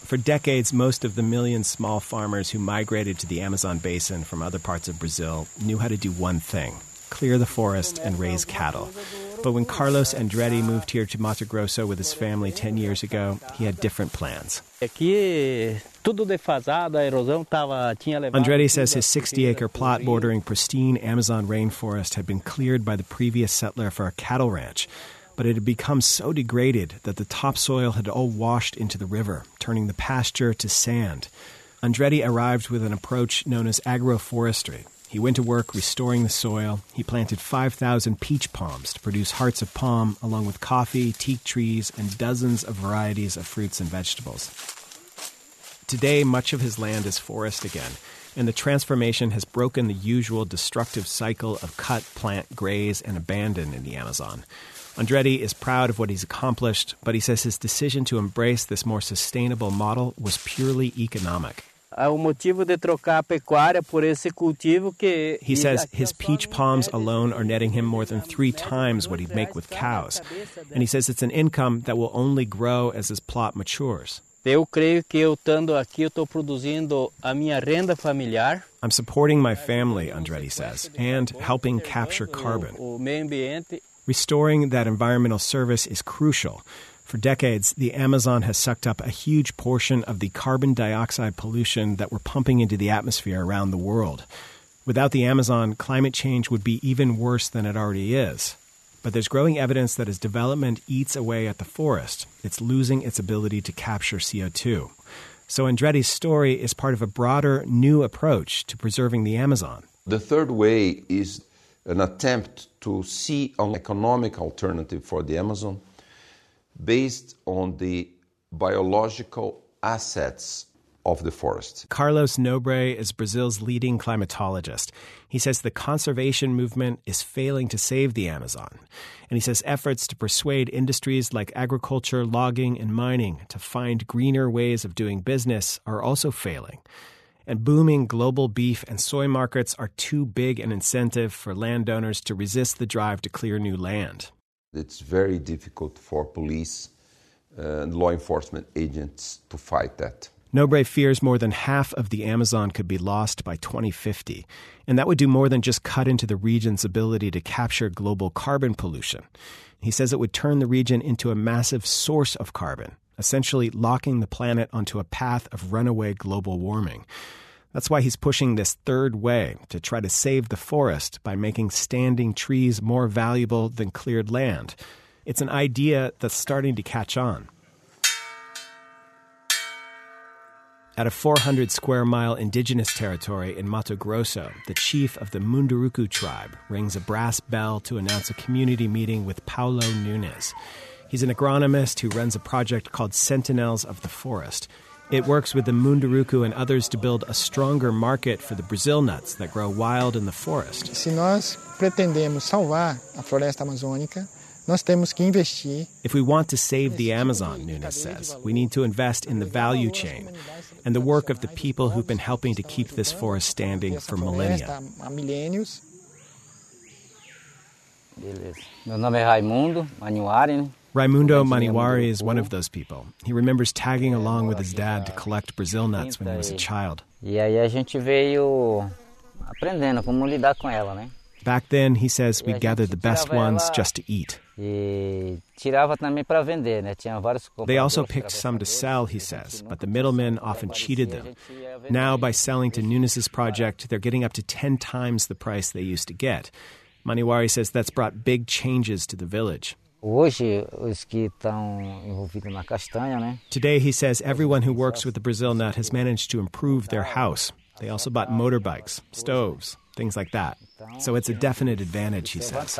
For decades, most of the million small farmers who migrated to the Amazon basin from other parts of Brazil knew how to do one thing: clear the forest and raise cattle. But when Carlos Andretti moved here to Mato Grosso with his family 10 years ago, he had different plans. Andretti says his 60-acre plot bordering pristine Amazon rainforest had been cleared by the previous settler for a cattle ranch. But it had become so degraded that the topsoil had all washed into the river, turning the pasture to sand. Andretti arrived with an approach known as agroforestry. He went to work restoring the soil. He planted 5,000 peach palms to produce hearts of palm, along with coffee, teak trees, and dozens of varieties of fruits and vegetables. Today, much of his land is forest again, and the transformation has broken the usual destructive cycle of cut, plant, graze, and abandon in the Amazon. Andretti is proud of what he's accomplished, but he says his decision to embrace this more sustainable model was purely economic. He says his peach palms alone are netting him more than 3 times what he'd make with cows. And he says it's an income that will only grow as his plot matures. I'm supporting my family, Andretti says, and helping capture carbon. Restoring that environmental service is crucial. For decades, the Amazon has sucked up a huge portion of the carbon dioxide pollution that we're pumping into the atmosphere around the world. Without the Amazon, climate change would be even worse than it already is. But there's growing evidence that as development eats away at the forest, it's losing its ability to capture CO2. So Andretti's story is part of a broader, new approach to preserving the Amazon. The third way is an attempt to see an economic alternative for the Amazon based on the biological assets of the forest. Carlos Nobre is Brazil's leading climatologist. He says the conservation movement is failing to save the Amazon. And he says efforts to persuade industries like agriculture, logging, and mining to find greener ways of doing business are also failing. And booming global beef and soy markets are too big an incentive for landowners to resist the drive to clear new land. It's very difficult for police and law enforcement agents to fight that. Nobre fears more than half of the Amazon could be lost by 2050, and that would do more than just cut into the region's ability to capture global carbon pollution. He says it would turn the region into a massive source of carbon, essentially locking the planet onto a path of runaway global warming. That's why he's pushing this third way to try to save the forest by making standing trees more valuable than cleared land. It's an idea that's starting to catch on. At a 400-square-mile indigenous territory in Mato Grosso, the chief of the Munduruku tribe rings a brass bell to announce a community meeting with Paulo Nunes. He's an agronomist who runs a project called Sentinels of the Forest. It works with the Munduruku and others to build a stronger market for the Brazil nuts that grow wild in the forest. Se nós pretendemos salvar a floresta amazônica, nós temos que investir. If we want to save the Amazon, Nunes says, we need to invest in the value chain and the work of the people who've been helping to keep this forest standing for millennia. Meu nome é Raimundo Maniwari. Raimundo Maniwari is one of those people. He remembers tagging along with his dad to collect Brazil nuts when he was a child. E aí a gente veio aprendendo como lidar com ela, né? Back then, he says, we'd gather the best ones just to eat. They also picked some to sell, he says, but the middlemen often cheated them. Now, by selling to Nunes' project, they're getting up to 10 times the price they used to get. Maniwari says that's brought big changes to the village. Today, he says everyone who works with the Brazil nut has managed to improve their house. They also bought motorbikes, stoves, things like that. So it's a definite advantage, he says.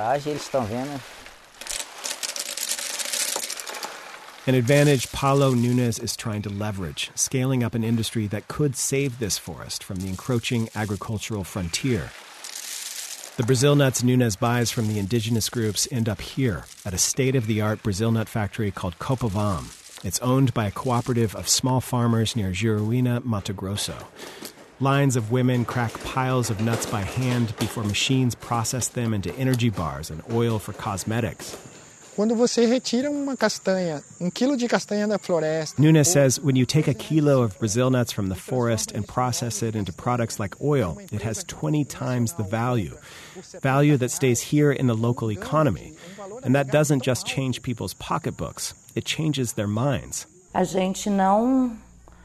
An advantage Paulo Nunes is trying to leverage, scaling up an industry that could save this forest from the encroaching agricultural frontier. The Brazil nuts Nunes buys from the indigenous groups end up here at a state-of-the-art Brazil nut factory called Copovam. It's owned by a cooperative of small farmers near Juruena, Mato Grosso. Lines of women crack piles of nuts by hand before machines process them into energy bars and oil for cosmetics. Quando você retira uma castanha, quilo de castanha da floresta. Nunes says when you take a kilo of Brazil nuts from the forest and process it into products like oil, it has 20 times the value that stays here in the local economy. And that doesn't just change people's pocketbooks, it changes their minds. A gente não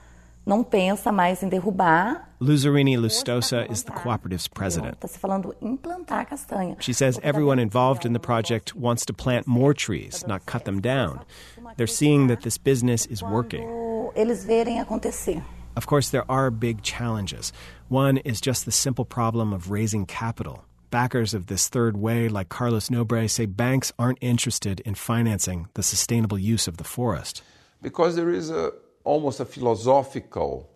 pensa mais em derrubar. Luzarini Lustosa is the cooperative's president. Está se falando implantar castanha. She says everyone involved in the project wants to plant more trees, not cut them down. They're seeing that this business is working. Eles verem acontecer. Of course, there are big challenges. One is just the simple problem of raising capital. Backers of this third way, like Carlos Nobre, say banks aren't interested in financing the sustainable use of the forest. Because there is almost a philosophical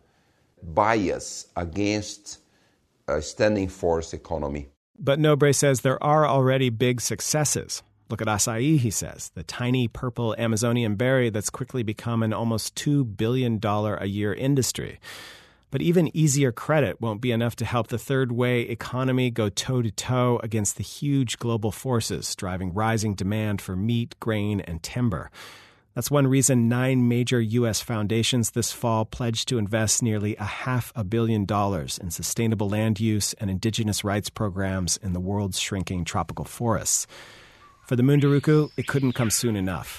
bias against a standing forest economy. But Nobre says there are already big successes. Look at acai, he says, the tiny purple Amazonian berry that's quickly become an almost $2 billion a year industry. But even easier credit won't be enough to help the third way economy go toe-to-toe against the huge global forces driving rising demand for meat, grain, and timber. That's one reason 9 major U.S. foundations this fall pledged to invest nearly $500 million in sustainable land use and indigenous rights programs in the world's shrinking tropical forests. For the Munduruku, it couldn't come soon enough.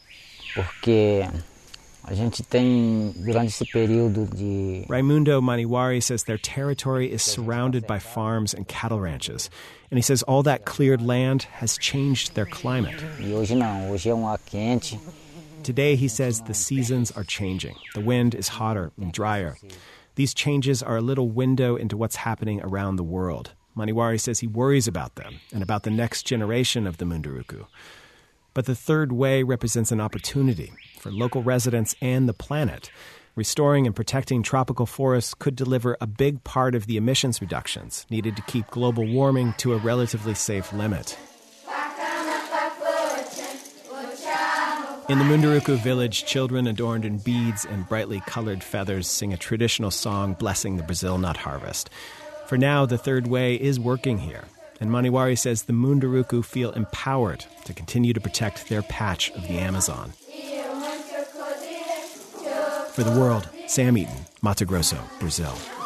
Porque a gente tem, durante esse período de... Raimundo Maniwari says their territory is surrounded by farms and cattle ranches. And he says all that cleared land has changed their climate. E hoje não, hoje é ar quente. Today, he says, the seasons are changing. The wind is hotter and drier. These changes are a little window into what's happening around the world. Maniwari says he worries about them and about the next generation of the Munduruku. But the third way represents an opportunity for local residents and the planet. Restoring and protecting tropical forests could deliver a big part of the emissions reductions needed to keep global warming to a relatively safe limit. In the Munduruku village, children adorned in beads and brightly colored feathers sing a traditional song blessing the Brazil nut harvest. For now, the third way is working here, and Maniwari says the Munduruku feel empowered to continue to protect their patch of the Amazon. For The World, Sam Eaton, Mato Grosso, Brazil.